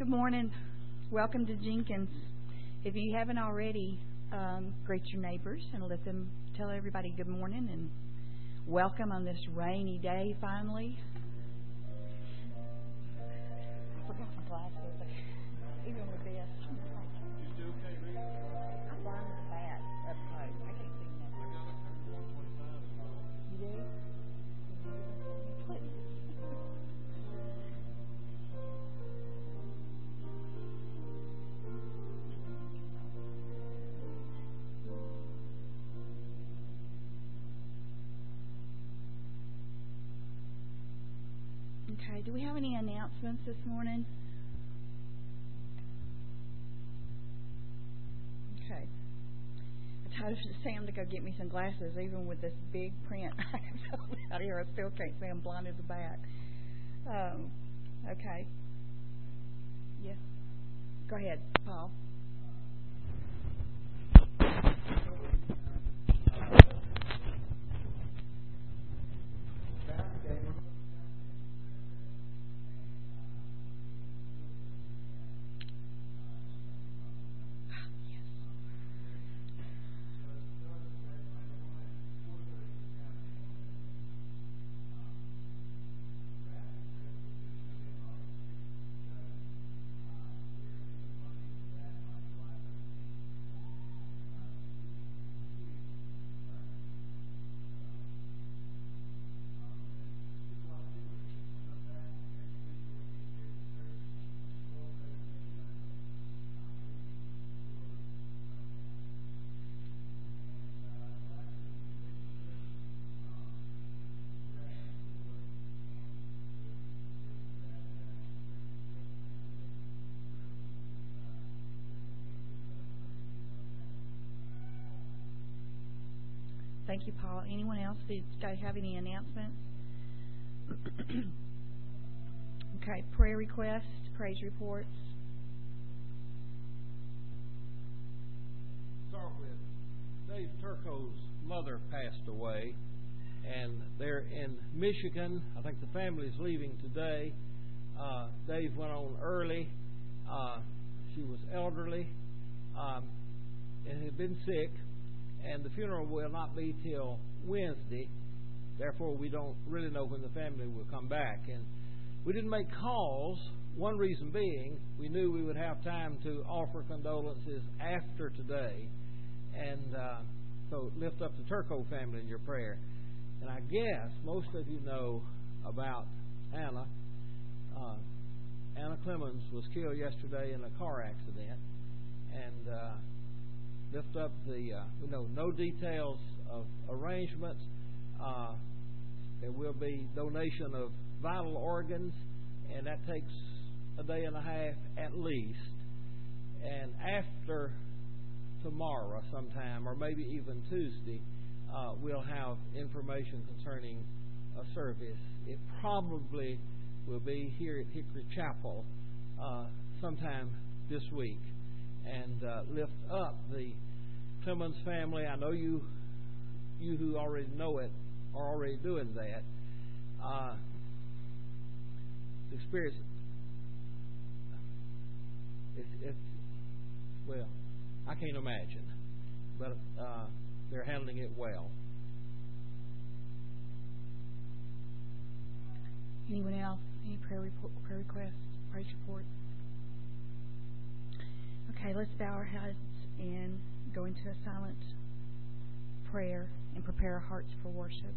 Good morning. Welcome to Jenkins. If you haven't already, greet your neighbors and let them tell everybody good morning and welcome on this rainy day finally. I forgot my glasses. Even with this. You still can't read? I'm blind with that up close. I can't see nothing. I got up there to 125. You do? Please. Okay, do we have any announcements this morning? Okay. I told Sam to go get me some glasses, even with this big print I have out here. I still can't see. I'm blind as a bat. Okay. Yes. Go ahead, Paul. Thank you, Paul. Anyone else? Do you guys have any announcements? Okay, prayer requests, praise reports. Start with Dave Turco's mother passed away, and they're in Michigan. I think the family's leaving today. Dave went on early. She was elderly and had been sick. And the funeral will not be till Wednesday. Therefore, we don't really know when the family will come back. And we didn't make calls. One reason being, we knew we would have time to offer condolences after today. And so lift up the Turco family in your prayer. And I guess most of you know about Anna. Anna Clemens was killed yesterday in a car accident. And lift up the, we know no details of arrangements. There will be donation of vital organs, and that takes a day and a half at least. And after tomorrow sometime, or maybe even Tuesday, we'll have information concerning a service. It probably will be here at Hickory Chapel sometime this week. And lift up the Clemens family. I know you who already know it are already doing that. The experience, it's well, I can't imagine, but they're handling it well. Anyone else? Any prayer requests, praise reports? Okay, let's bow our heads and go into a silent prayer and prepare our hearts for worship.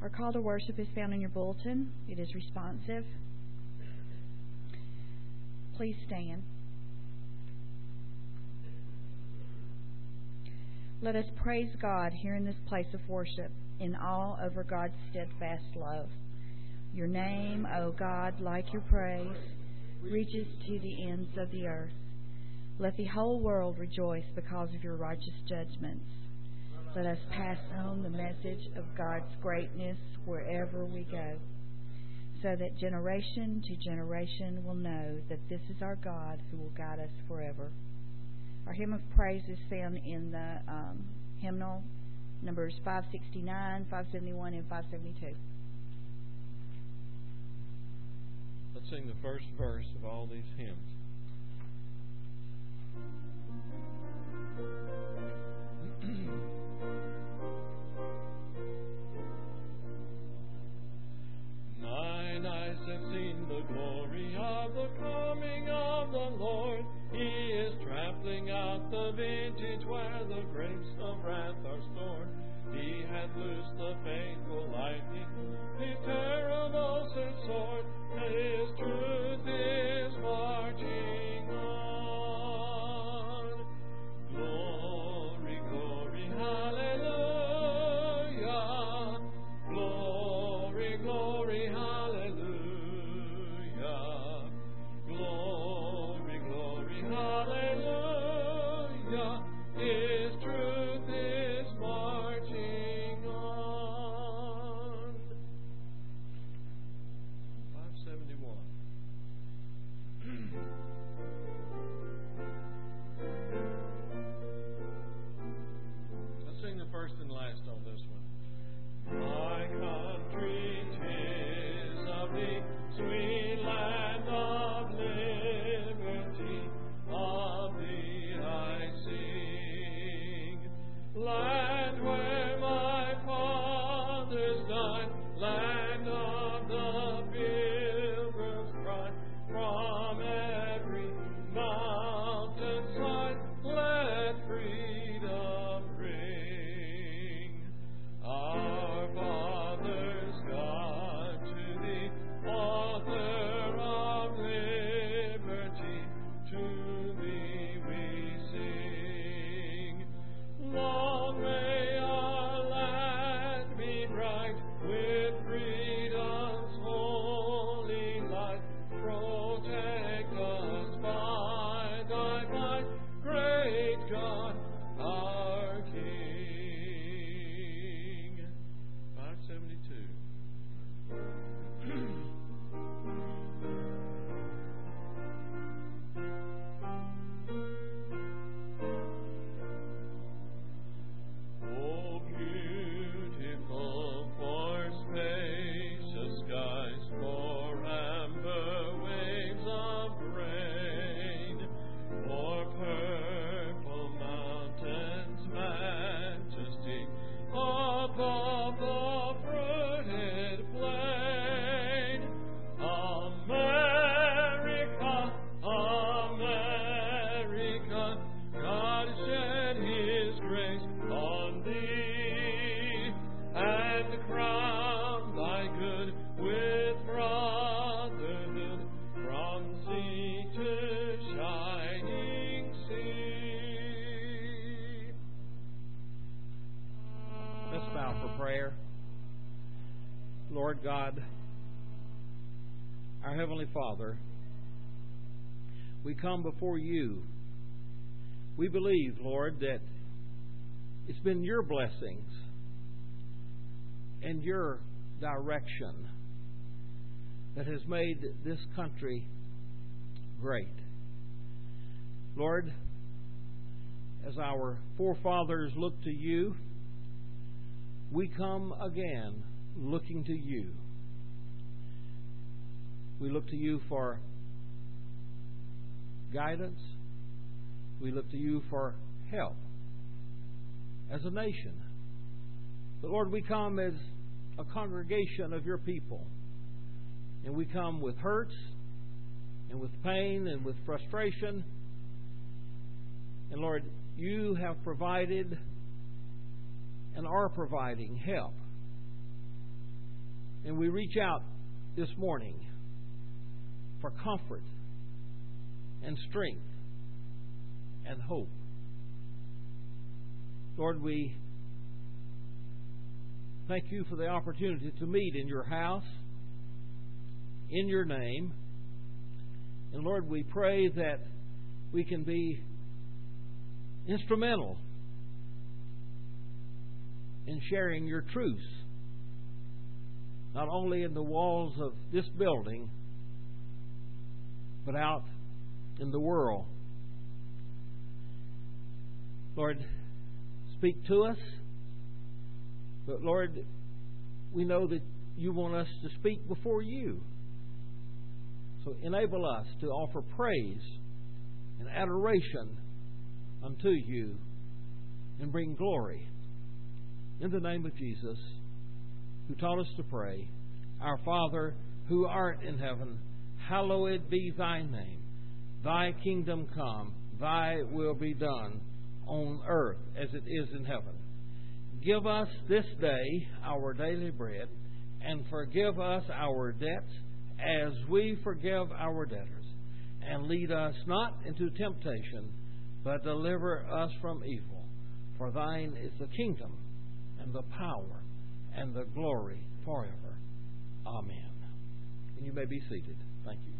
Our call to worship is found in your bulletin. It is responsive. Please stand. Let us praise God here in this place of worship in awe over God's steadfast love. Your name, O God, like your praise, reaches to the ends of the earth. Let the whole world rejoice because of your righteous judgments. Let us pass on the message of God's greatness wherever we go, so that generation to generation will know that this is our God who will guide us forever. Our hymn of praise is found in the hymnal numbers 569, 571, and 572. Let's sing the first verse of all these hymns. Mine eyes have seen the glory of the coming of the Lord. He is trampling out the vintage where the grapes of wrath are stored. He hath loosed the faithful lightning, his terrible sword. His truth is marching on. Glory, glory, hallelujah. Glory, glory, hallelujah. Glory, glory, hallelujah. His truth is marching on. 571. Let's sing the first and last on this one. My country, 'tis of thee, sweet land of liberty, of thee I sing. Land where my fathers died, land of the pilgrim's pride, from every mountainside let freedom ring. Our fathers, God, to thee, author of liberty, to thee we sing. Long may our land be bright with freedom's holy light. Protect us by thy might, great God, our King. 572. Oh, beautiful for spacious skies, for amber waves of grain, for purple mountains' majesty, above the fruited plain. America, America, God shed His grace on thee, and crown thy good with brotherhood from sea to shining sea. Let's bow for prayer. Lord God, our Heavenly Father, we come before you. We believe, Lord, that it's been your blessings and your direction that has made this country great. Lord, as our forefathers look to you, we come again looking to you. We look to you for guidance. We look to you for help as a nation. But Lord, we come as a congregation of your people. And we come with hurts and with pain and with frustration. And Lord, you have provided and are providing help And we reach out this morning for comfort and strength and hope. Lord, we thank you for the opportunity to meet in your house, in your name. And Lord, we pray that we can be instrumental in sharing your truths, not only in the walls of this building, but out in the world. Lord, speak to us. But Lord, we know that you want us to speak before you. So enable us to offer praise and adoration unto you and bring glory. In the name of Jesus, who taught us to pray, Our Father, who art in heaven, hallowed be thy name. Thy kingdom come, thy will be done on earth as it is in heaven. Give us this day our daily bread, and forgive us our debts as we forgive our debtors. And lead us not into temptation, but deliver us from evil. For thine is the kingdom, and the power, and the glory forever. Amen. And you may be seated. Thank you.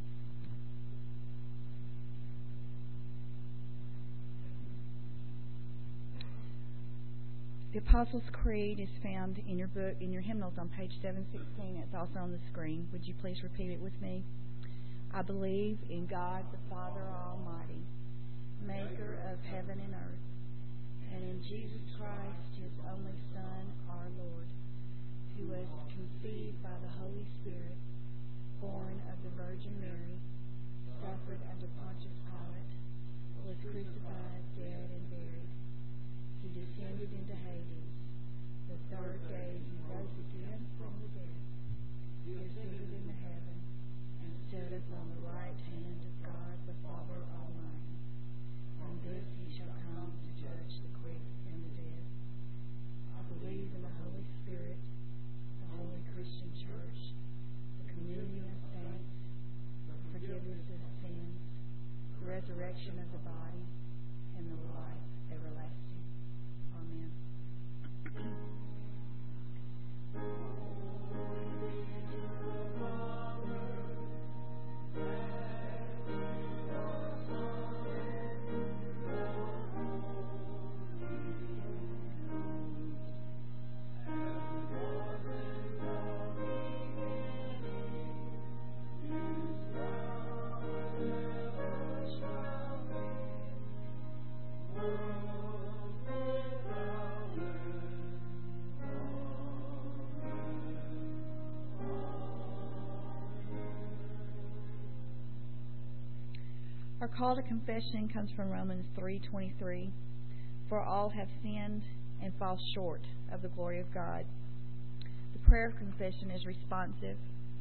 The Apostles' Creed is found in your book, in your hymnals on page 716. It's also on the screen. Would you please repeat it with me? I believe in God the Father Almighty, maker of heaven and earth, and in Jesus Christ, his only Son, our Lord, who was conceived by the Holy Spirit, born of the Virgin Mary, suffered under Pontius Pilate, was crucified, dead, and buried. He descended into Hades. The third day he rose again from the dead. He ascended into heaven and sitteth on the right hand of God the Father Almighty. From this he shall come to judge the quick and the dead. I believe in the Holy Spirit, the holy Christian church, the communion of saints, the forgiveness of sins, the resurrection of the body, and the life everlasting. Amen. Our call to confession comes from Romans 3:23. For all have sinned and fall short of the glory of God. The prayer of confession is responsive.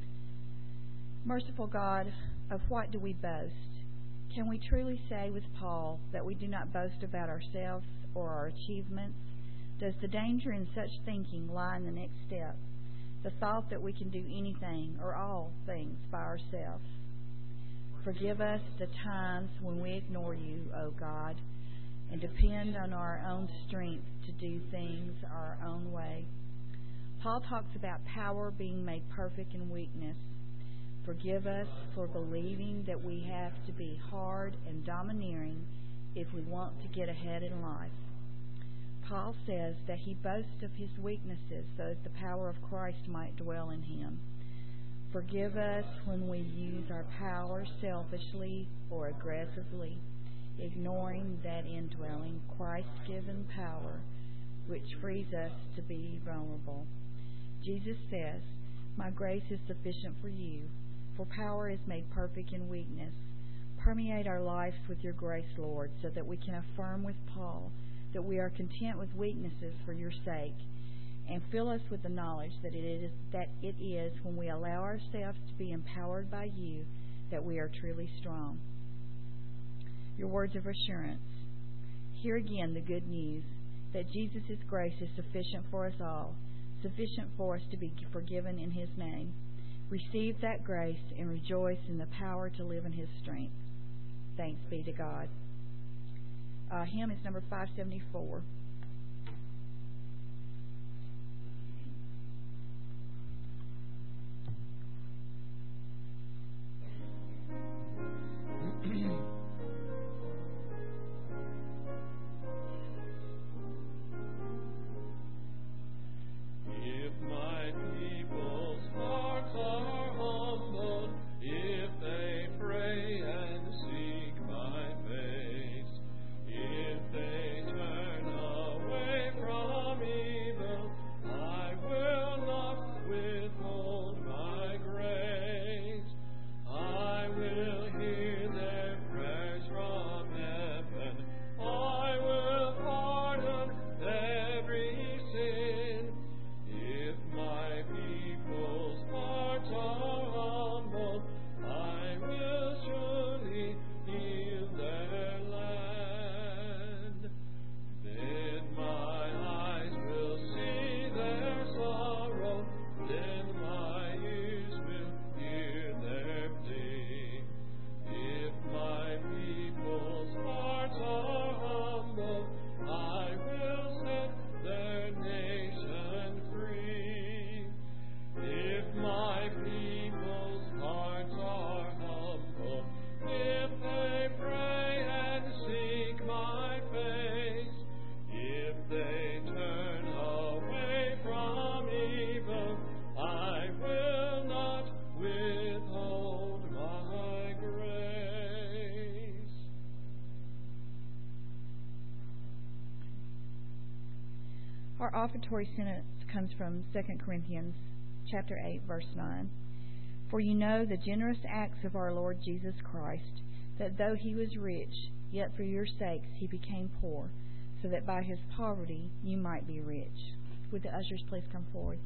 Merciful God, of what do we boast? Can we truly say with Paul that we do not boast about ourselves or our achievements? Does the danger in such thinking lie in the next step, the thought that we can do anything or all things by ourselves? Forgive us the times when we ignore you, O God, and depend on our own strength to do things our own way. Paul talks about power being made perfect in weakness. Forgive us for believing that we have to be hard and domineering if we want to get ahead in life. Paul says that he boasts of his weaknesses so that the power of Christ might dwell in him. Forgive us when we use our power selfishly or aggressively, ignoring that indwelling Christ-given power which frees us to be vulnerable. Jesus says, My grace is sufficient for you, for power is made perfect in weakness. Permeate our lives with your grace, Lord, so that we can affirm with Paul that we are content with weaknesses for your sake. And fill us with the knowledge that it is when we allow ourselves to be empowered by you that we are truly strong. Your words of assurance. Hear again the good news that Jesus' grace is sufficient for us all, sufficient for us to be forgiven in His name. Receive that grace and rejoice in the power to live in His strength. Thanks be to God. Hymn is number 574. Our offertory sentence comes from 2 Corinthians chapter 8, verse 9. For you know the generous acts of our Lord Jesus Christ, that though He was rich, yet for your sakes He became poor, so that by His poverty you might be rich. Would the ushers please come forward?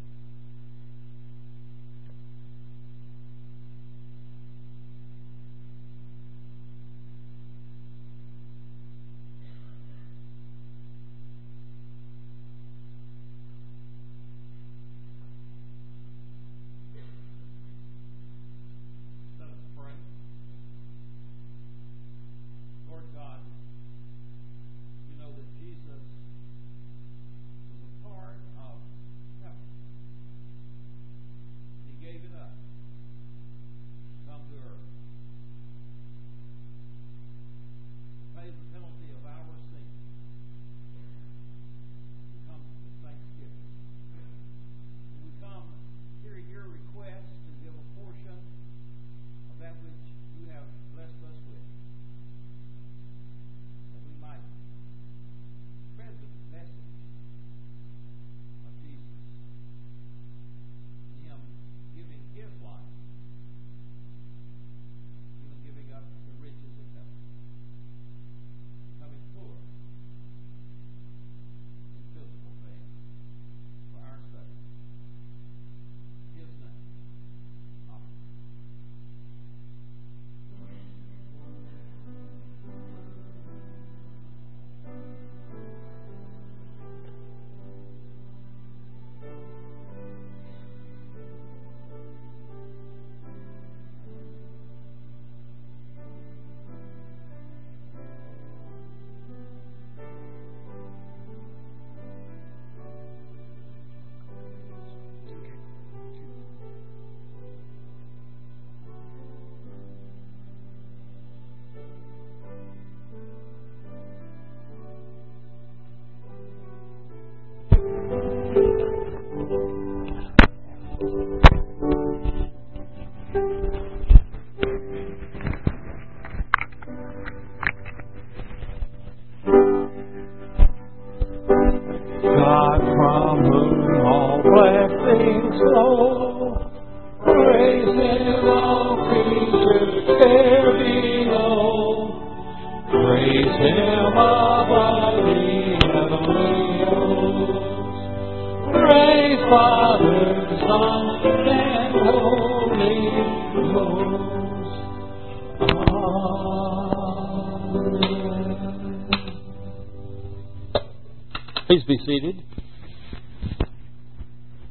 Please be seated.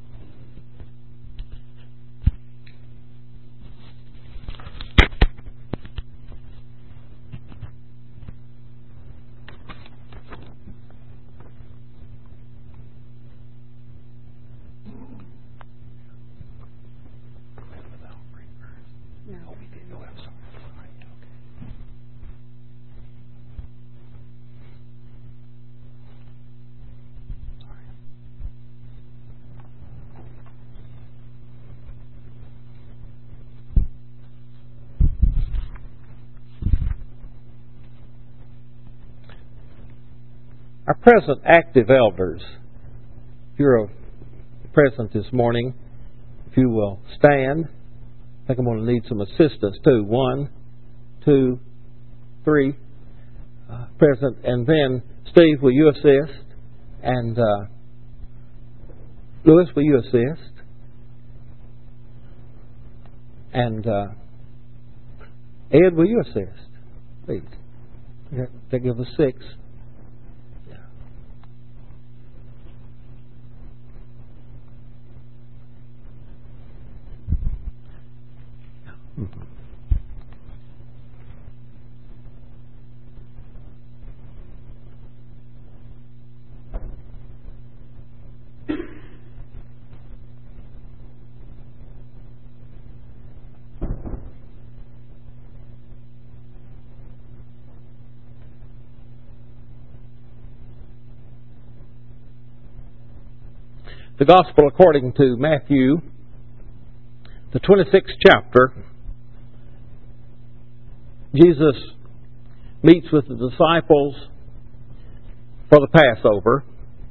Our present active elders, if you're present this morning, if you will stand. I think I'm going to need some assistance too. 1, 2, 3 present. And then, Steve, will you assist? And Louis, will you assist? And Ed, will you assist? Please. That gives us 6. Yeah. Mm-hmm. The Gospel according to Matthew, the 26th chapter. Jesus meets with the disciples for the Passover,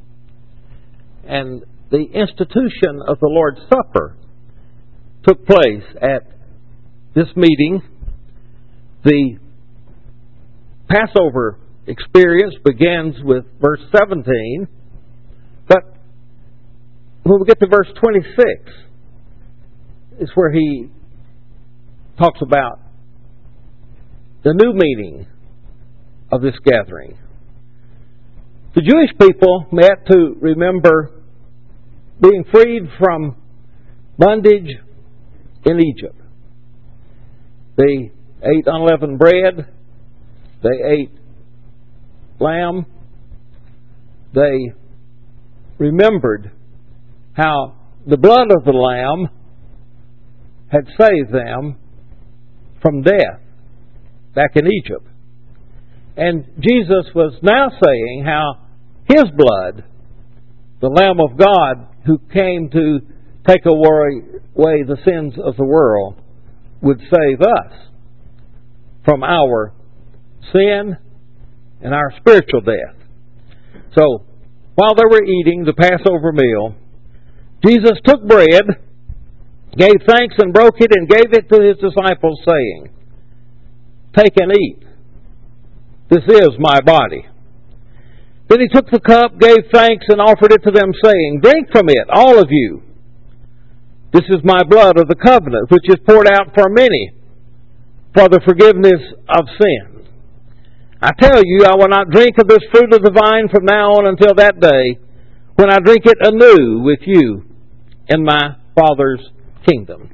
and the institution of the Lord's Supper took place at this meeting. The Passover experience begins with verse 17, but when we get to verse 26, is where he talks about the new meaning of this gathering. The Jewish people met to remember being freed from bondage in Egypt. They ate unleavened bread. They ate lamb. They remembered how the blood of the lamb had saved them from death back in Egypt. And Jesus was now saying how His blood, the Lamb of God who came to take away the sins of the world, would save us from our sin and our spiritual death. So, while they were eating the Passover meal, Jesus took bread, gave thanks and broke it and gave it to His disciples, saying, "Take and eat. This is my body." Then He took the cup, gave thanks, and offered it to them, saying, "Drink from it, all of you. This is my blood of the covenant, which is poured out for many for the forgiveness of sins. I tell you, I will not drink of this fruit of the vine from now on until that day, when I drink it anew with you in my Father's kingdom."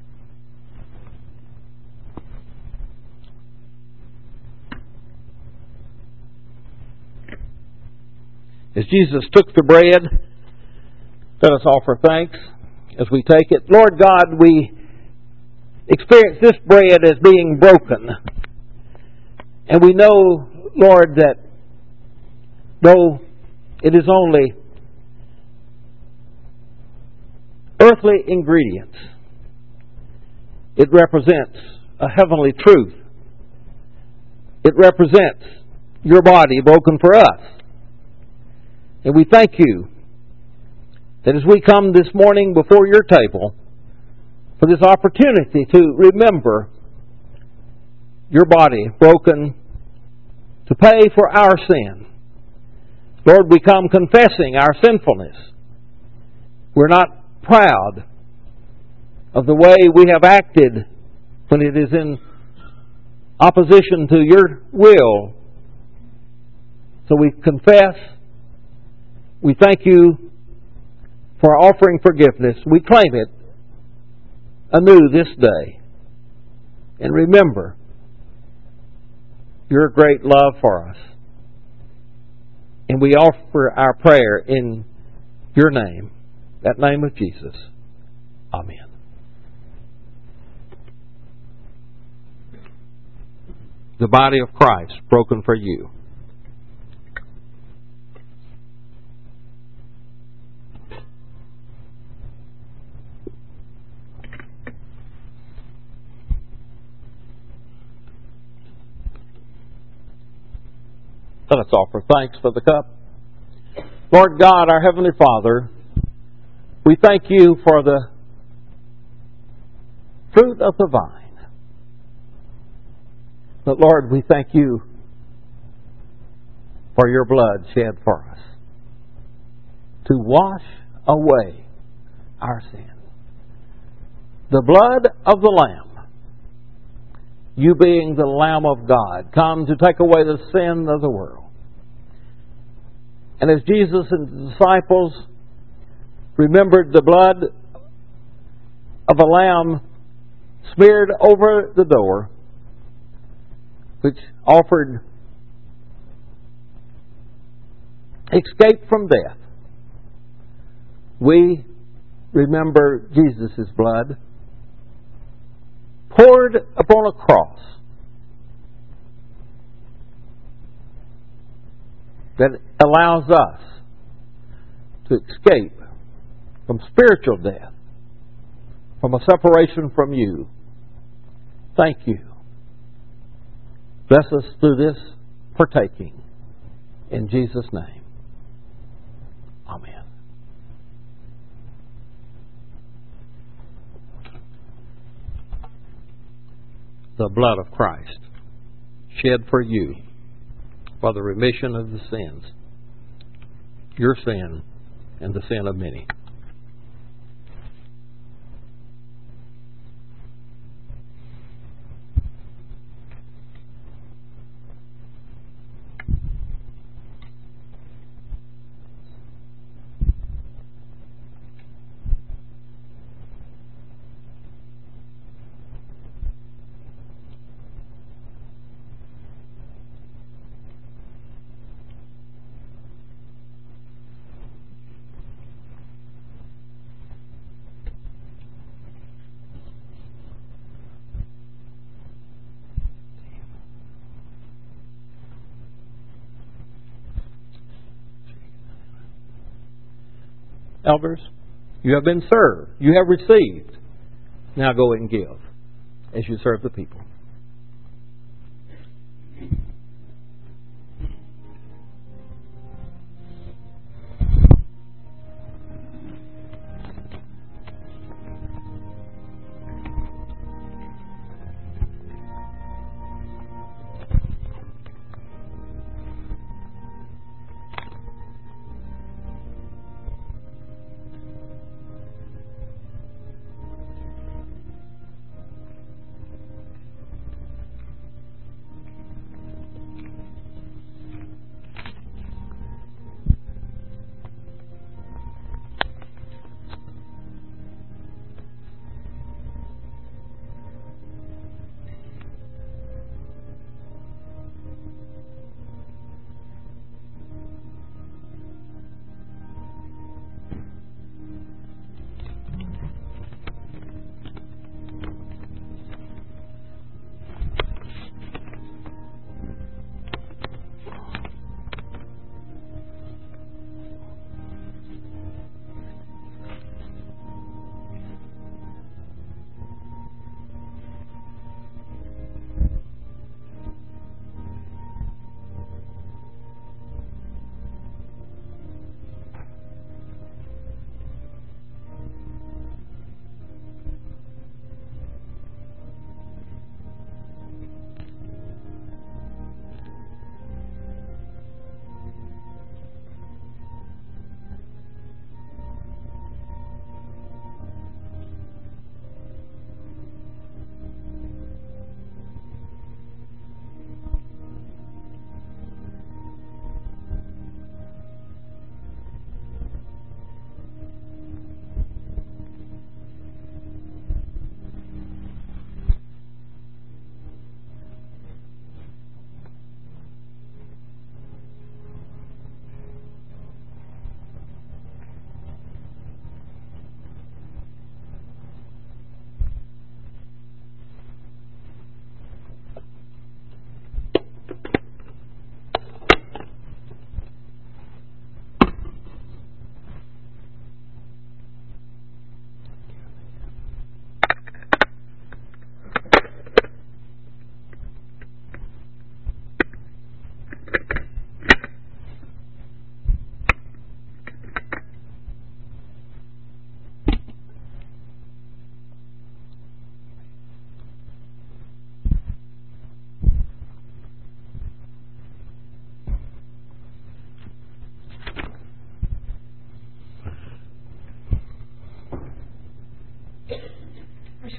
As Jesus took the bread, let us offer thanks as we take it. Lord God, we experience this bread as being broken. And we know, Lord, that though it is only earthly ingredients, it represents a heavenly truth. It represents your body broken for us. And we thank you that as we come this morning before your table, for this opportunity to remember your body broken to pay for our sin. Lord, we come confessing our sinfulness. We're not proud of the way we have acted when it is in opposition to your will. So we confess. We thank you for offering forgiveness. We claim it anew this day. And remember your great love for us. And we offer our prayer in your name, that name of Jesus. Amen. The body of Christ broken for you. Let us offer thanks for the cup. Lord God, our Heavenly Father, we thank you for the fruit of the vine. But Lord, we thank you for your blood shed for us to wash away our sin. The blood of the Lamb, you being the Lamb of God, come to take away the sin of the world. And as Jesus and the disciples remembered the blood of a lamb smeared over the door, which offered escape from death, we remember Jesus' blood poured upon a cross that allows us to escape from spiritual death, from a separation from you. Thank you. Bless us through this partaking. In Jesus' name. Amen. The blood of Christ shed for you for the remission of the sins, your sin and the sin of many. Elders, you have been served. You have received. Now go and give as you serve the people.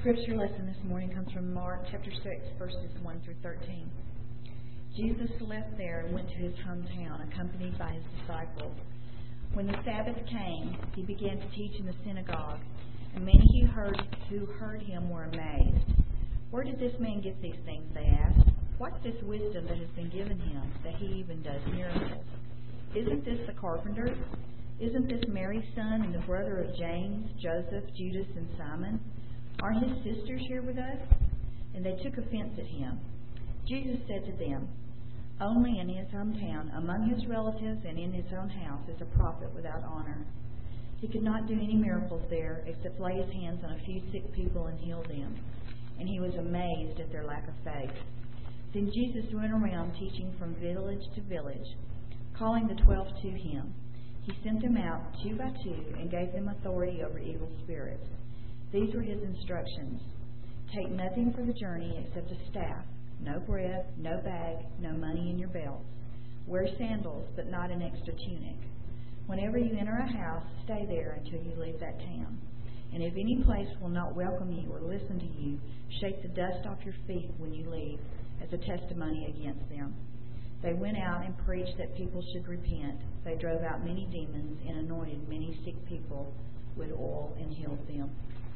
Scripture lesson this morning comes from Mark chapter 6, verses 1 through 13. Jesus left there and went to his hometown, accompanied by his disciples. When the Sabbath came, he began to teach in the synagogue, and many who heard him were amazed. "Where did this man get these things?" they asked. "What's this wisdom that has been given him, that he even does miracles? Isn't this the carpenter? Isn't this Mary's son and the brother of James, Joseph, Judas, and Simon? Aren't his sisters here with us?" And they took offense at him. Jesus said to them, "Only in his hometown, among his relatives, and in his own house is a prophet without honor." He could not do any miracles there except lay his hands on a few sick people and heal them. And he was amazed at their lack of faith. Then Jesus went around teaching from village to village, calling the 12 to him. He sent them out 2 by 2 and gave them authority over evil spirits. These were his instructions. "Take nothing for the journey except a staff, no bread, no bag, no money in your belts. Wear sandals, but not an extra tunic. Whenever you enter a house, stay there until you leave that town. And if any place will not welcome you or listen to you, shake the dust off your feet when you leave, as a testimony against them." They went out and preached that people should repent. They drove out many demons and anointed many sick people with oil and healed them.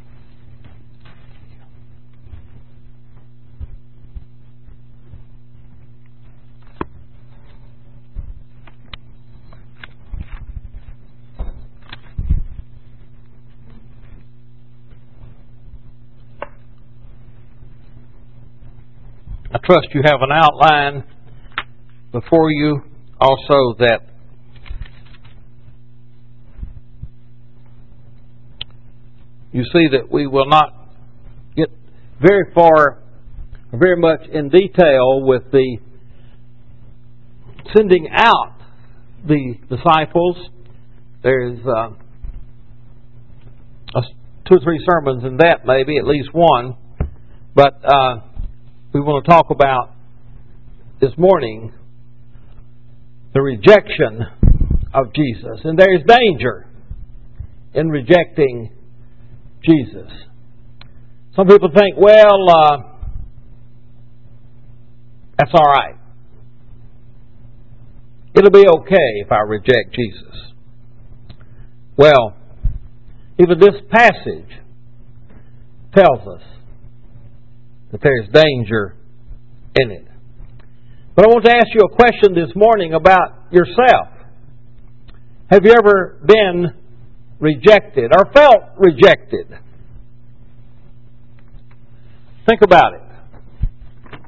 I trust you have an outline before you, also that you see that we will not get very far, very much in detail with the sending out the disciples. There's 2 or 3 sermons in that, maybe, at least one. But we want to talk about this morning the rejection of Jesus. And there is danger in rejecting Jesus. Some people think, well, that's all right. It'll be okay if I reject Jesus. Well, even this passage tells us that there's danger in it. But I want to ask you a question this morning about yourself. Have you ever been rejected or felt rejected? Think about it.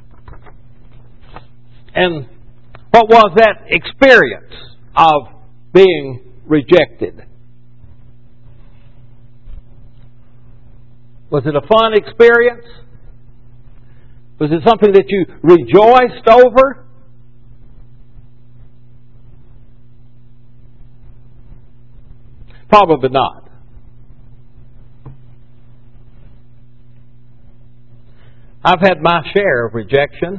And what was that experience of being rejected? Was it a fun experience? Was it something that you rejoiced over? Probably not. I've had my share of rejection.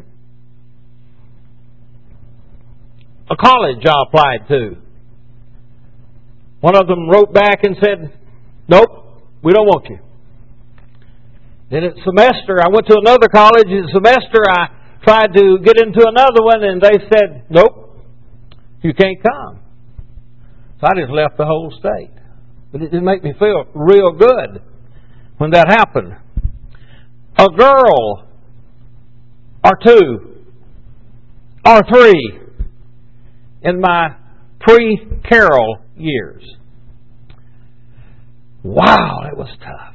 A college I applied to. One of them wrote back and said, "Nope, we don't want you." Then at semester, I went to another college. In semester, I tried to get into another one, and they said, "Nope, you can't come." So I just left the whole state. But it didn't make me feel real good when that happened. A girl, or 2, or 3, in my pre-Carol years. Wow, that was tough.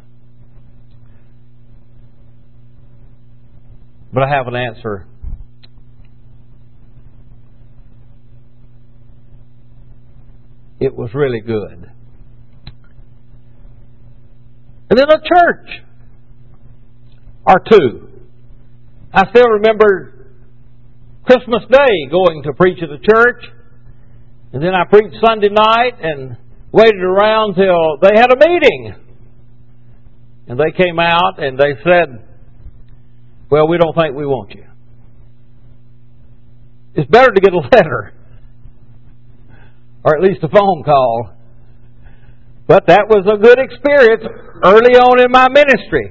But I have an answer. It was really good. And then a church or 2. I still remember Christmas Day going to preach at a church. And then I preached Sunday night and waited around till they had a meeting. And they came out and they said, "Well, we don't think we want you." It's better to get a letter, or at least a phone call. But that was a good experience. early on in my ministry.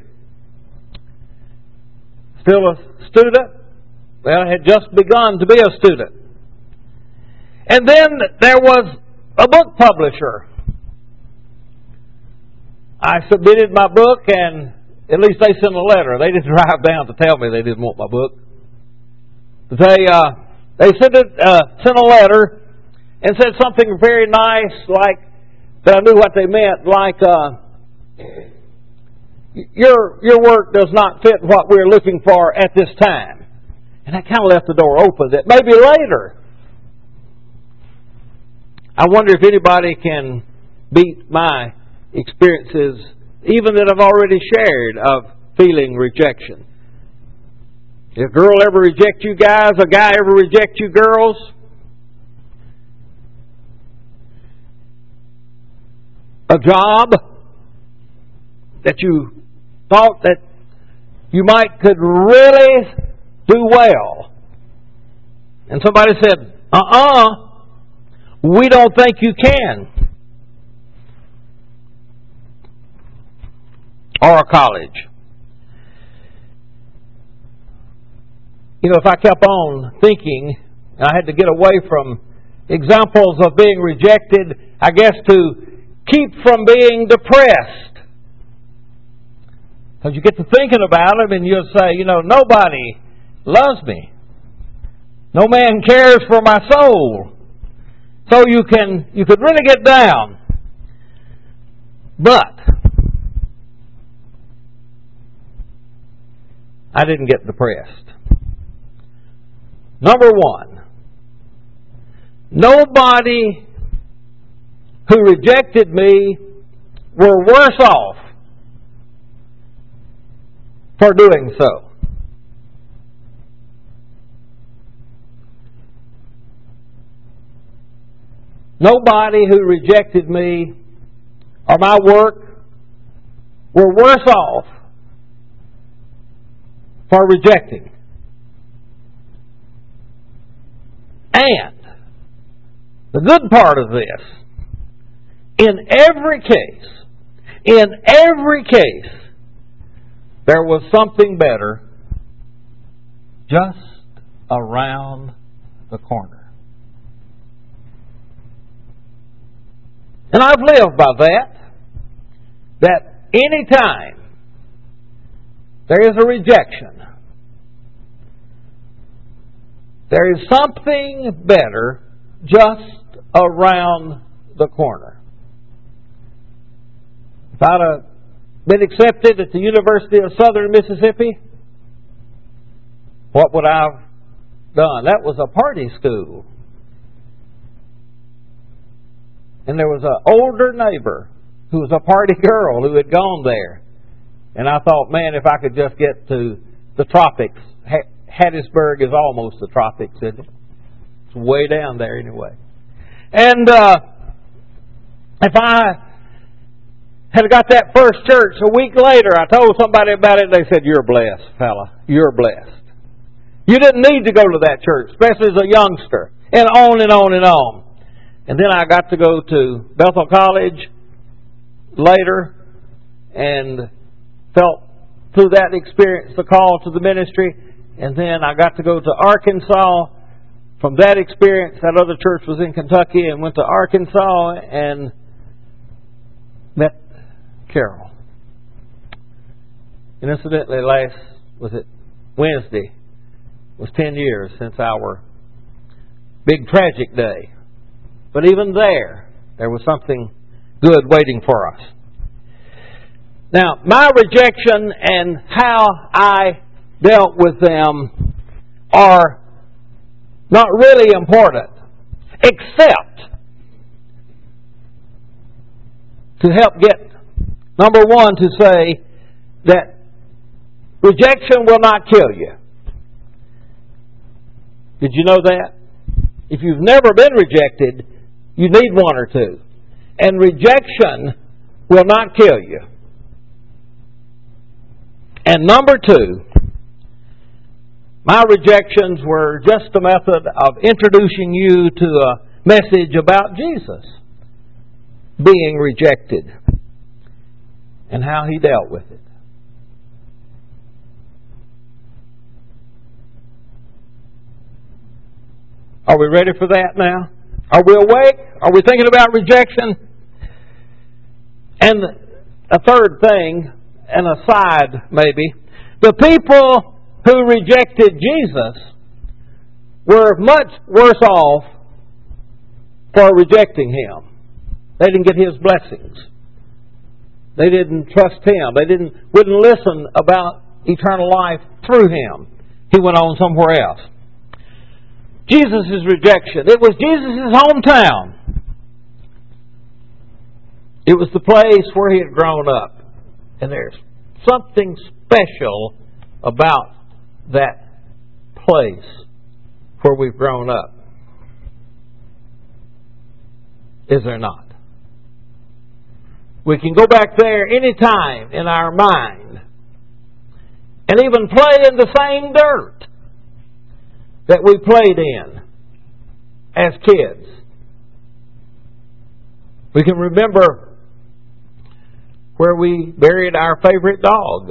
Still a student. Well, I had just begun to be a student. And then there was a book publisher. I submitted my book, and at least they sent a letter. They didn't drive down to tell me they didn't want my book. But they sent a letter and said something very nice, like that I knew what they meant, like your work does not fit what we're looking for at this time. And I kind of left the door open that maybe later. I wonder if anybody can beat my experiences, even that I've already shared, of feeling rejection. If a girl ever reject you guys, a guy ever reject you girls, a job that you thought that you might could really do well, and somebody said, we don't think you can. Or a college. You know, if I kept on thinking, and I had to get away from examples of being rejected, I guess to keep from being depressed. Because you get to thinking about them and you'll say, nobody loves me. No man cares for my soul. So you could really get down. But I didn't get depressed. Number one, nobody who rejected me were worse off for doing so. Nobody who rejected me or my work were worse off for rejecting. And the good part of this, in every case, there was something better just around the corner. And I've lived by that any time there is a rejection, there is something better just around the corner. If I'd have been accepted at the University of Southern Mississippi, what would I have done? That was a party school. And there was an older neighbor who was a party girl who had gone there. And I thought, man, if I could just get to the tropics. Hattiesburg is almost the tropics, isn't it? It's way down there anyway. And if I had got that first church a week later, I told somebody about it, and they said, "You're blessed, fella. You're blessed. You didn't need to go to that church, especially as a youngster." And on and on and on. And then I got to go to Bethel College later and felt through that experience the call to the ministry. And then I got to go to Arkansas. From that experience, that other church was in Kentucky, and went to Arkansas and met Carol. And incidentally, Wednesday was 10 years since our big tragic day. But even there was something good waiting for us. Now, my rejection and how I dealt with them are not really important, except to help get, number one, to say that rejection will not kill you. Did you know that? If you've never been rejected, you need one or two. And rejection will not kill you. And number two, my rejections were just a method of introducing you to a message about Jesus being rejected. and how He dealt with it. Are we ready for that now? Are we awake? Are we thinking about rejection? And a third thing, an aside maybe, the people who rejected Jesus were much worse off for rejecting Him. They didn't get His blessings. They didn't trust Him. They wouldn't listen about eternal life through Him. He went on somewhere else. Jesus' rejection. It was Jesus' hometown. It was the place where He had grown up. And there's something special about that place where we've grown up. Is there not? We can go back there any time in our mind and even play in the same dirt that we played in as kids. We can remember where we buried our favorite dog,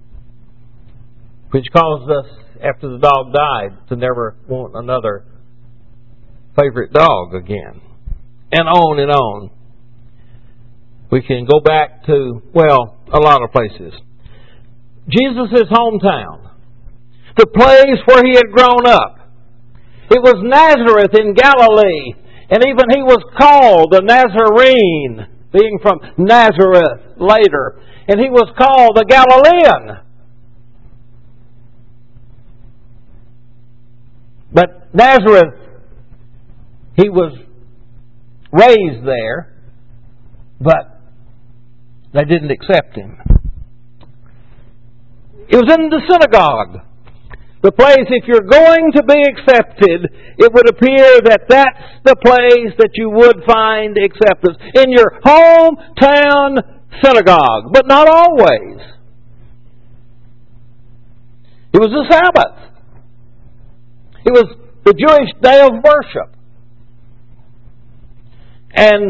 which caused us, after the dog died, to never want another favorite dog again. And on and on. We can go back to, well, a lot of places. Jesus' hometown. The place where He had grown up. It was Nazareth in Galilee. And even He was called a Nazarene, being from Nazareth later. And He was called a Galilean. But Nazareth, He was raised there, but they didn't accept Him. It was in the synagogue. The place, if you're going to be accepted, it would appear that that's the place that you would find acceptance. In your hometown synagogue. But not always. It was the Sabbath. It was the Jewish day of worship. And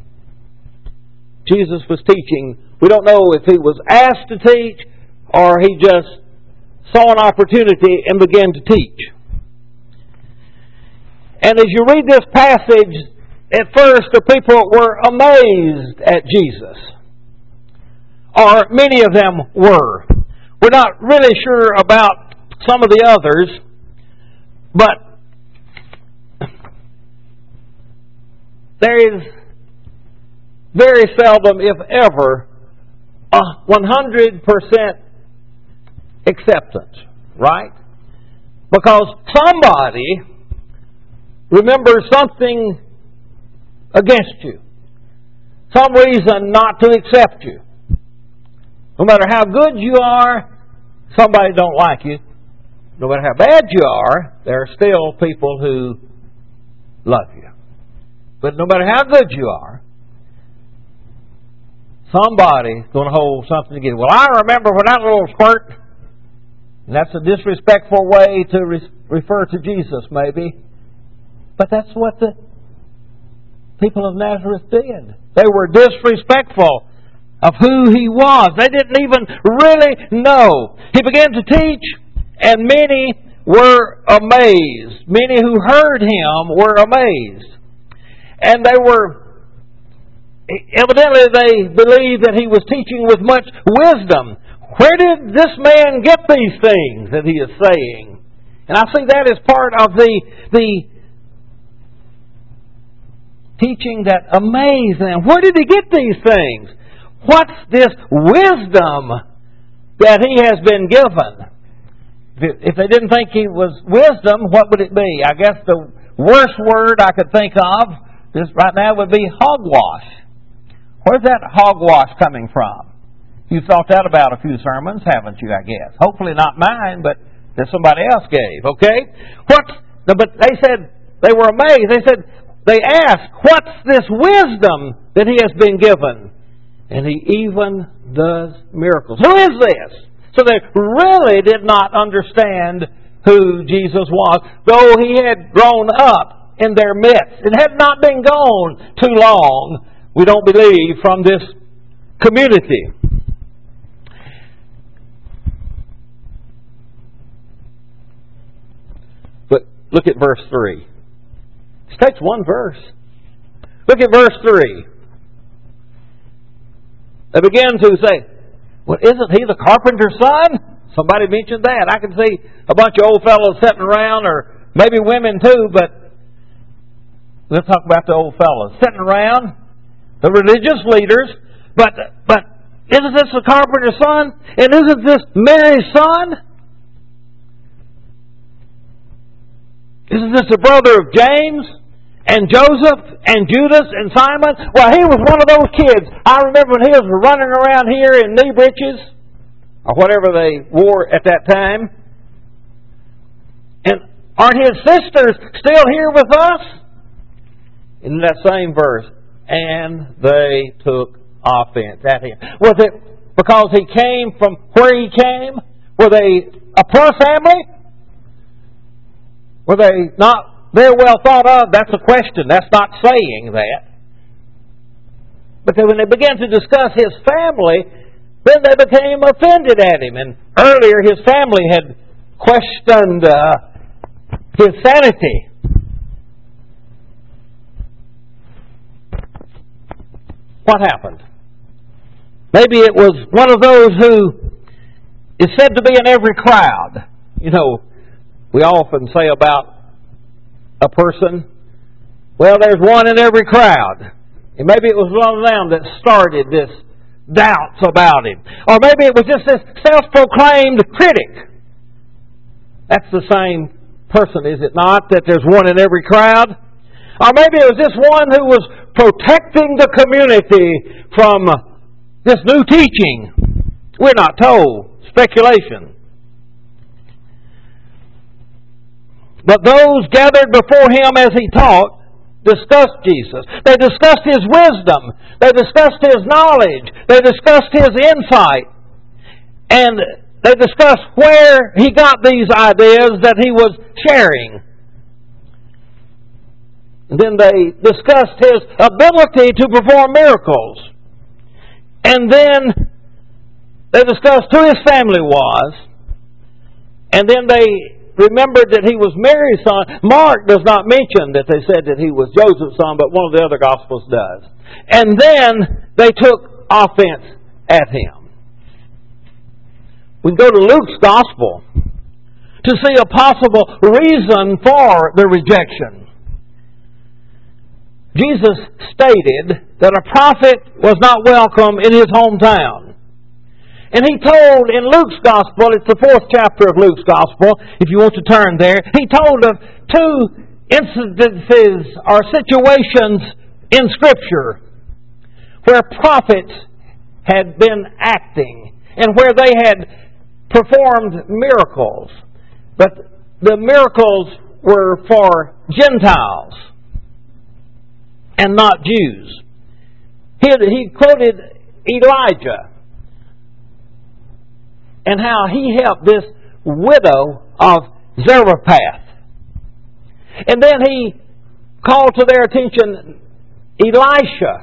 Jesus was teaching. We don't know if He was asked to teach or He just saw an opportunity and began to teach. And as you read this passage, at first the people were amazed at Jesus. Or many of them were. We're not really sure about some of the others, but there is very seldom, if ever, a 100% acceptance, right? Because somebody remembers something against you. Some reason not to accept you. No matter how good you are, somebody don't like you. No matter how bad you are, there are still people who love you. But no matter how good you are, somebody's going to hold something against you. Well, I remember when that little squirt. And that's a disrespectful way to refer to Jesus, maybe. But that's what the people of Nazareth did. They were disrespectful of who He was. They didn't even really know. He began to teach, and many were amazed. Many who heard Him were amazed. And they were, evidently they believed that He was teaching with much wisdom. Where did this man get these things that He is saying? And I see that as part of the teaching that amazed them. Where did He get these things? What's this wisdom that He has been given? If they didn't think He was wisdom, what would it be? I guess the worst word I could think of just right now would be hogwash. Where's that hogwash coming from? You've thought that about a few sermons, haven't you, I guess? Hopefully not mine, but that somebody else gave, okay? But they said, they were amazed. They asked, what's this wisdom that He has been given? And He even does miracles. Who is this? So they really did not understand who Jesus was, though He had grown up in their midst. It had not been gone too long, we don't believe, from this community. Look at verse 3. It takes one verse. Look at verse 3. They begin to say, well, isn't he the carpenter's son? Somebody mentioned that. I can see a bunch of old fellows sitting around, or maybe women too, but let's talk about the old fellows. Sitting around, the religious leaders, but isn't this the carpenter's son? And isn't this Mary's son? Isn't this the brother of James and Joseph and Judas and Simon? Well, he was one of those kids. I remember when he was running around here in knee breeches, or whatever they wore at that time. And aren't his sisters still here with us? In that same verse, and they took offense at him. Was it because he came from where he came? Were they a poor family? Were they not very well thought of? That's a question. That's not saying that. But when they began to discuss his family, then they became offended at him. And earlier his family had questioned his sanity. What happened? Maybe it was one of those who is said to be in every crowd. You know, we often say about a person, well, there's one in every crowd. And maybe it was one of them that started this doubts about him. Or maybe it was just this self-proclaimed critic. That's the same person, is it not? That there's one in every crowd? Or maybe it was this one who was protecting the community from this new teaching. We're not told. Speculation. But those gathered before him as he taught discussed Jesus. They discussed his wisdom. They discussed his knowledge. They discussed his insight. And they discussed where he got these ideas that he was sharing. And then they discussed his ability to perform miracles. And then they discussed who his family was. And then they remembered that he was Mary's son. Mark does not mention that they said that he was Joseph's son, but one of the other Gospels does. And then they took offense at him. We go to Luke's Gospel to see a possible reason for the rejection. Jesus stated that a prophet was not welcome in his hometown. And he told in Luke's Gospel, it's the 4th chapter of Luke's Gospel, if you want to turn there, he told of 2 incidences or situations in Scripture where prophets had been acting and where they had performed miracles. But the miracles were for Gentiles and not Jews. He quoted Elijah and how he helped this widow of Zarephath. And then he called to their attention Elisha,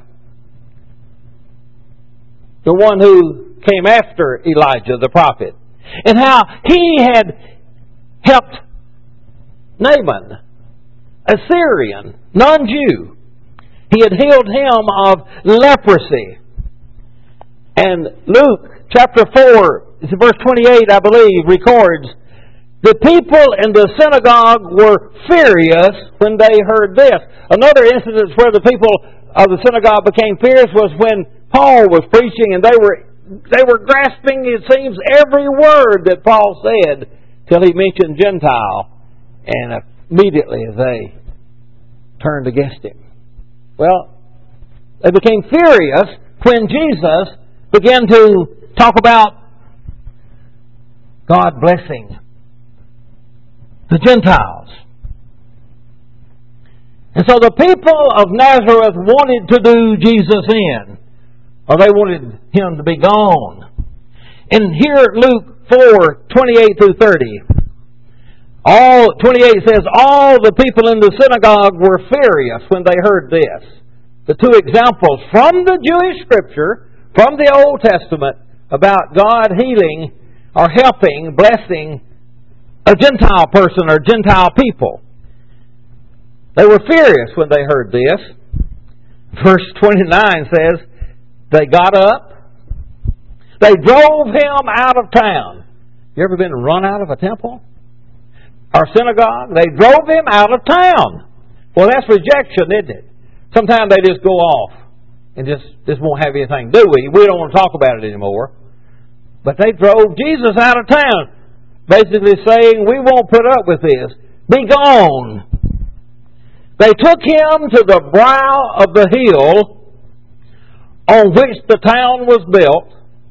the one who came after Elijah, the prophet, and how he had helped Naaman, a Syrian, non-Jew. He had healed him of leprosy. And Luke chapter 4, verse 28, I believe, records, the people in the synagogue were furious when they heard this. Another instance where the people of the synagogue became furious was when Paul was preaching, and they were grasping, it seems, every word that Paul said till he mentioned Gentile, and immediately they turned against him. Well, they became furious when Jesus began to talk about God blessing the Gentiles. And so the people of Nazareth wanted to do Jesus in, or they wanted him to be gone. And here Luke 4:28 through 30. 28 says, all the people in the synagogue were furious when they heard this. The 2 examples from the Jewish Scripture, from the Old Testament, about God healing or helping, blessing a Gentile person or Gentile people. They were furious when they heard this. Verse 29 says, they got up, they drove him out of town. You ever been run out of a temple or synagogue? They drove him out of town. Well, that's rejection, isn't it? Sometimes they just go off and just won't have anything to do with you. We don't want to talk about it anymore. But they drove Jesus out of town, basically saying, we won't put up with this. Be gone. They took him to the brow of the hill on which the town was built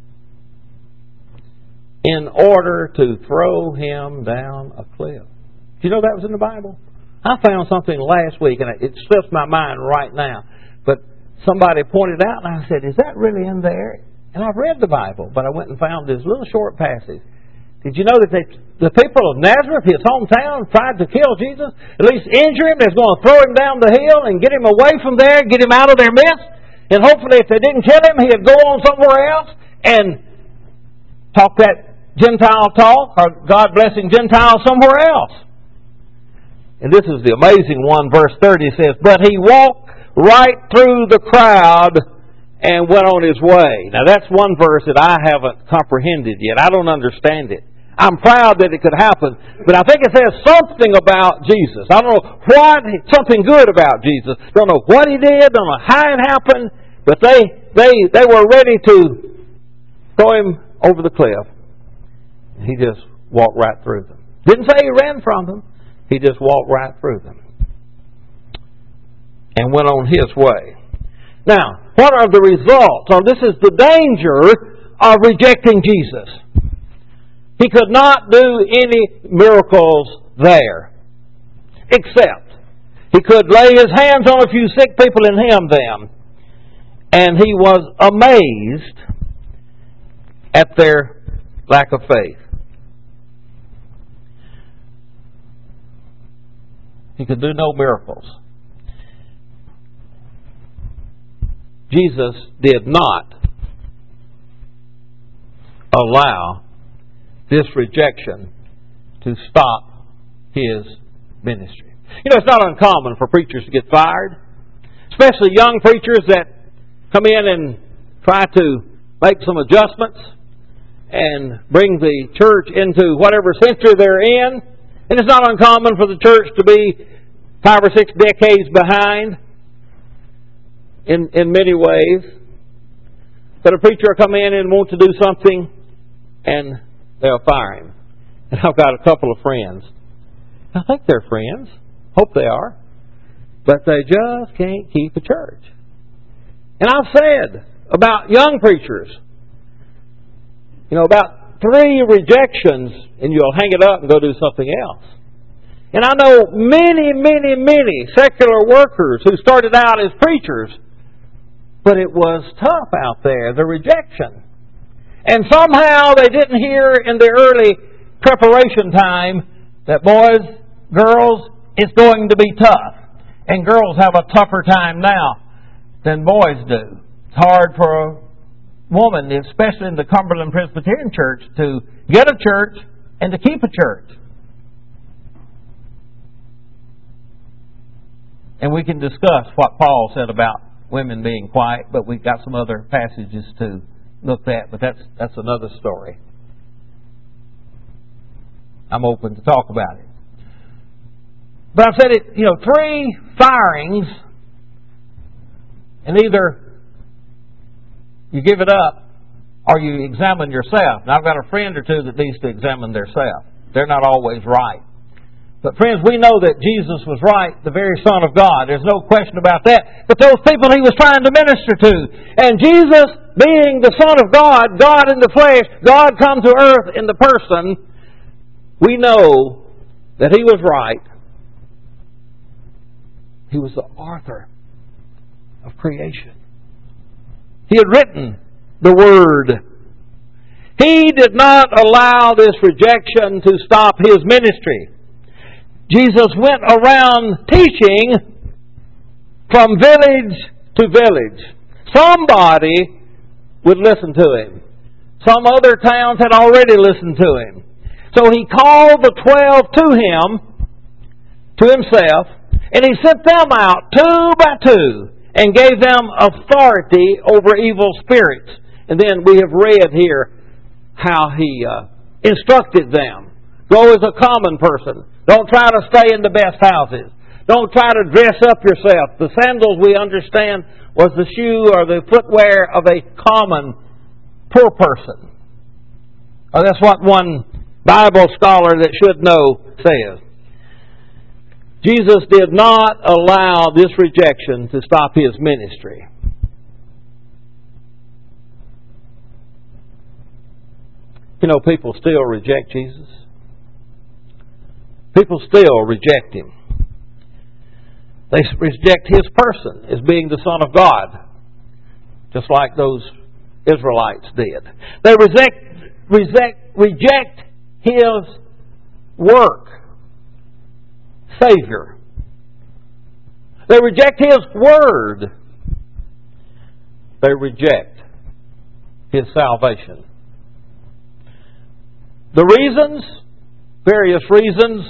in order to throw him down a cliff. Did you know that was in the Bible? I found something last week, and it slips my mind right now. But somebody pointed out, and I said, is that really in there? And I've read the Bible, but I went and found this little short passage. Did you know that the people of Nazareth, his hometown, tried to kill Jesus? At least injure him. They was going to throw him down the hill and get him away from there, get him out of their midst. And hopefully if they didn't kill him, he'd go on somewhere else and talk that Gentile talk, or God-blessing Gentile somewhere else. And this is the amazing one. Verse 30 says, but he walked right through the crowd and went on his way. Now that's one verse that I haven't comprehended yet. I don't understand it. I'm proud that it could happen, but I think it says something about Jesus. I don't know what, something good about Jesus. Don't know what he did, don't know how it happened, but they were ready to throw him over the cliff. He just walked right through them. Didn't say he ran from them. He just walked right through them and went on his way. Now, what are the results? Well, this is the danger of rejecting Jesus. He could not do any miracles there, except he could lay his hands on a few sick people and heal them. And he was amazed at their lack of faith. He could do no miracles. Jesus did not allow this rejection to stop his ministry. You know, it's not uncommon for preachers to get fired, especially young preachers that come in and try to make some adjustments and bring the church into whatever century they're in. And it's not uncommon for the church to be 5 or 6 decades behind in many ways. But a preacher will come in and want to do something, and they'll fire him. And I've got a couple of friends. I think they're friends. Hope they are. But they just can't keep a church. And I've said about young preachers, you know, about 3 rejections and you'll hang it up and go do something else. And I know many secular workers who started out as preachers, but it was tough out there, the rejection. And somehow they didn't hear in the early preparation time that boys, girls, it's going to be tough. And girls have a tougher time now than boys do. It's hard for a woman, especially in the Cumberland Presbyterian Church, to get a church and to keep a church. And we can discuss what Paul said about women being quiet, but we've got some other passages to look at, but that's another story. I'm open to talk about it. But I've said it, 3 firings, and either you give it up or you examine yourself. Now, I've got a friend or two that needs to examine themselves. They're not always right. But friends, we know that Jesus was right, the very Son of God. There's no question about that. But those people he was trying to minister to. And Jesus, being the Son of God, God in the flesh, God come to earth in the person, we know that he was right. He was the author of creation. He had written the Word. He did not allow this rejection to stop his ministry. Jesus went around teaching from village to village. Somebody would listen to him. Some other towns had already listened to him. So he called the 12 to himself, And He sent them out 2 by 2 and gave them authority over evil spirits. And then we have read here how He instructed them. Go as a common person. Don't try to stay in the best houses. Don't try to dress up yourself. The sandals, we understand, was the shoe or the footwear of a common poor person. That's what one Bible scholar that should know says. Jesus did not allow this rejection to stop His ministry. You know, people still reject Jesus. People still reject Him. They reject His person as being the Son of God, just like those Israelites did. They reject His work, Savior. They reject His Word. They reject His salvation. The reasons, various reasons,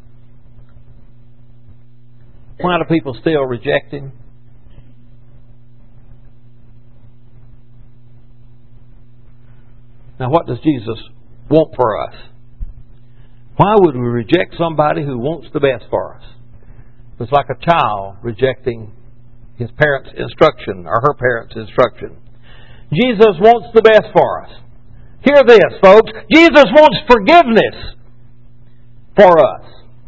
why do people still reject Him? Now, what does Jesus want for us? Why would we reject somebody who wants the best for us? It's like a child rejecting his parents' instruction or her parents' instruction. Jesus wants the best for us. Hear this, folks. Jesus wants forgiveness for us.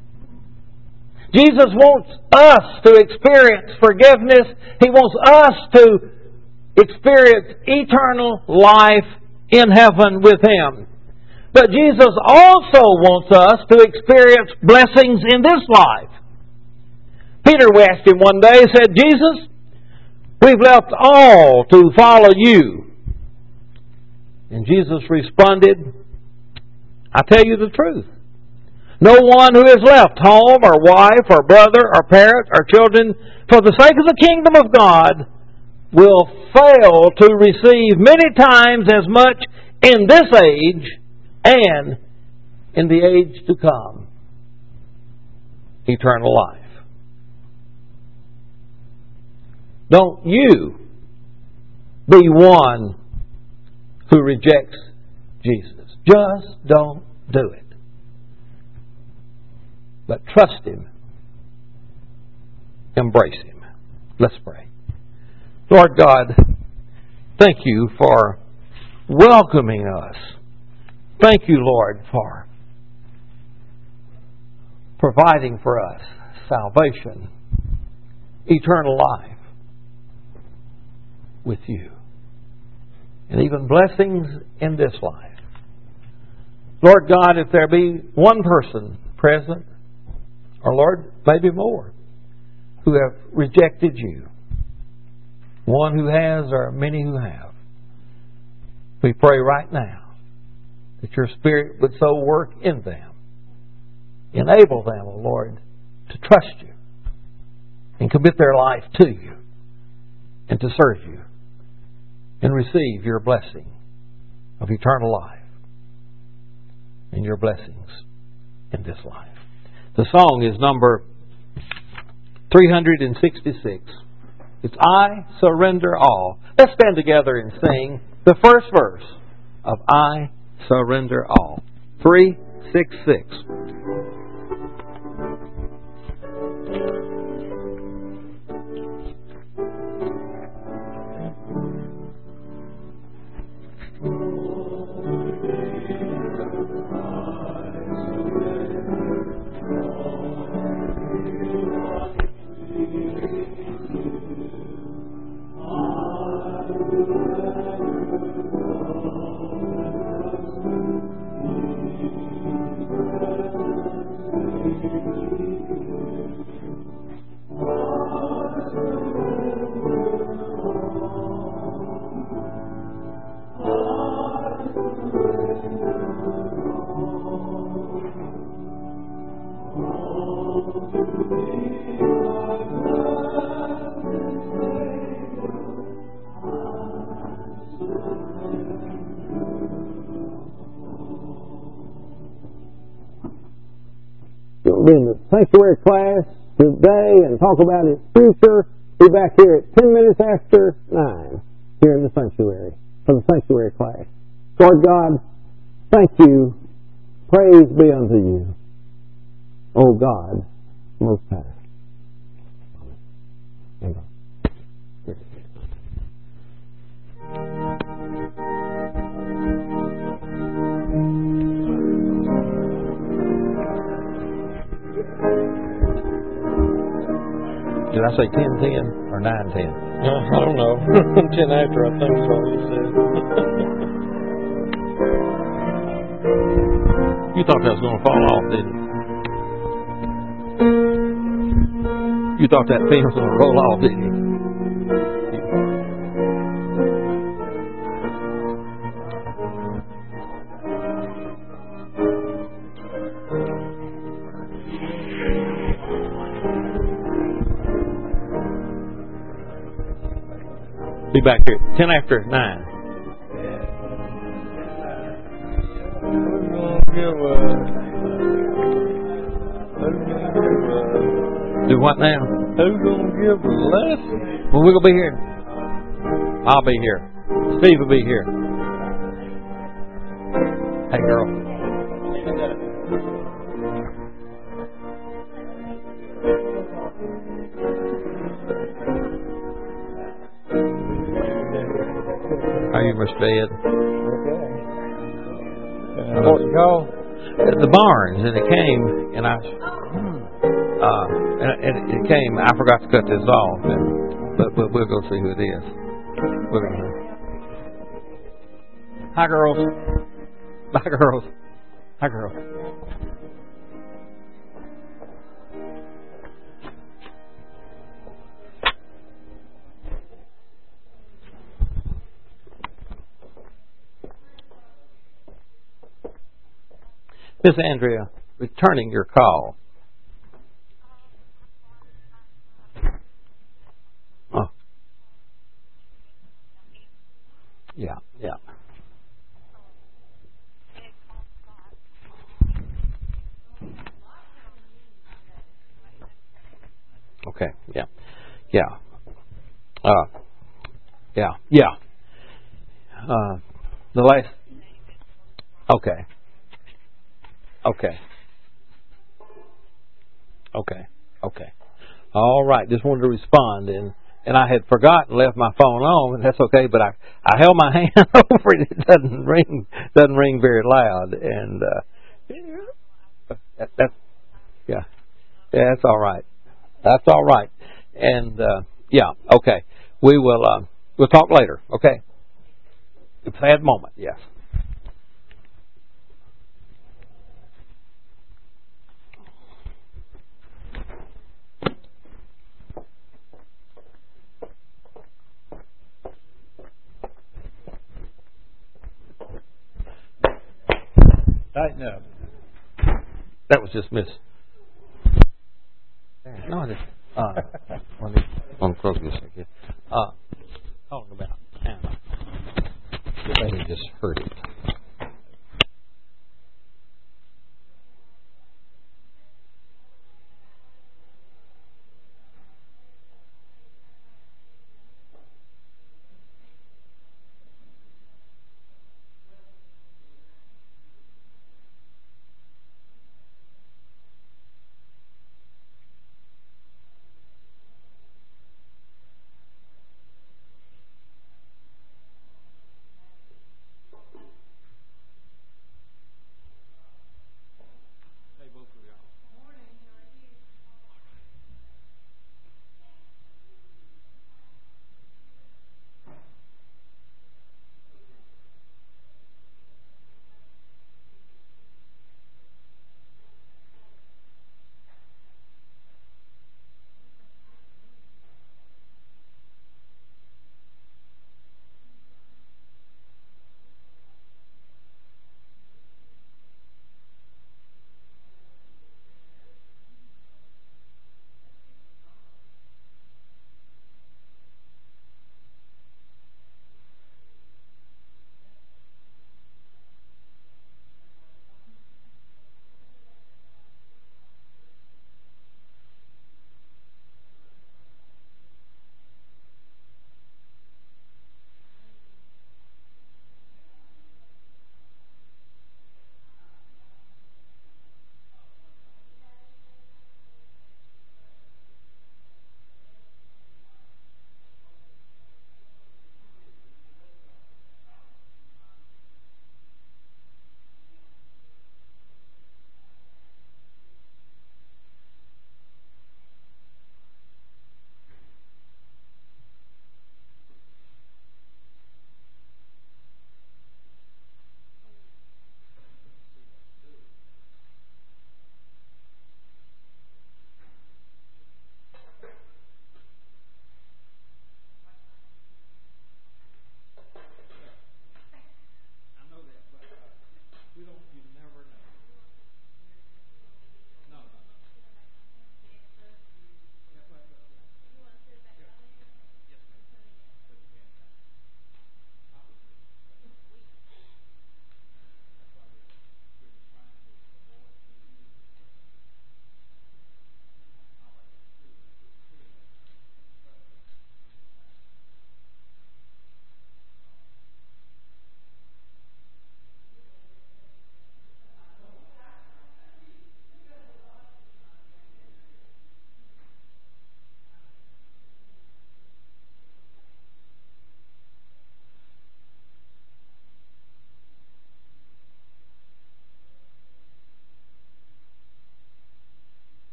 Jesus wants us to experience forgiveness. He wants us to experience eternal life in heaven with Him. But Jesus also wants us to experience blessings in this life. Peter asked Him one day, said, Jesus, we've left all to follow You. And Jesus responded, I tell you the truth. No one who has left home or wife or brother or parent or children for the sake of the kingdom of God will fail to receive many times as much in this age and in the age to come eternal life. Don't you be one who rejects Jesus. Just don't do it. But trust Him. Embrace Him. Let's pray. Lord God, thank You for welcoming us. Thank You, Lord, for providing for us salvation, eternal life with You, and even blessings in this life. Lord God, if there be one person present, or Lord, maybe more, who have rejected You, one who has or many who have, we pray right now that Your Spirit would so work in them, enable them, O Lord, to trust You and commit their life to You and to serve You and receive Your blessing of eternal life and Your blessings in this life. The song is number 366. It's I Surrender All. Let's stand together and sing the first verse of I Surrender All. 366. In the sanctuary class today and talk about His future. Be back here at 10 minutes after 9 here in the sanctuary for the sanctuary class. Lord God, thank you. Praise be unto you, O God, Most High. Amen. Did I say 10:10 or 9:10? I don't know. 10 after, I think is all you said. You thought that was going to fall off, didn't you? You thought that film was going to roll off, didn't you? Be back here 10 after 9. Do what now? Who's going to give a lesson? Well, we're going to be here. I'll be here. Steve will be here. Hey, girl. Are you much fed? Okay. What you call? The Barnes, and it came, and it came. I forgot to cut this off, but we'll go see who it is. We're gonna. Hi, girls. Bye, girls. Hi, girls. Miss Andrea, returning your call. Oh. Yeah. Okay, yeah. The last. Okay. All right. Just wanted to respond, and I had forgotten, left my phone on, and that's okay. But I held my hand over it. It doesn't ring very loud, and that's all right. That's all right. And okay. We will. We'll talk later. Okay. A sad moment. Yes. Tighten up. That was just Miss. No, I didn't. I'm close this again. Talking about Hannah. They just heard it.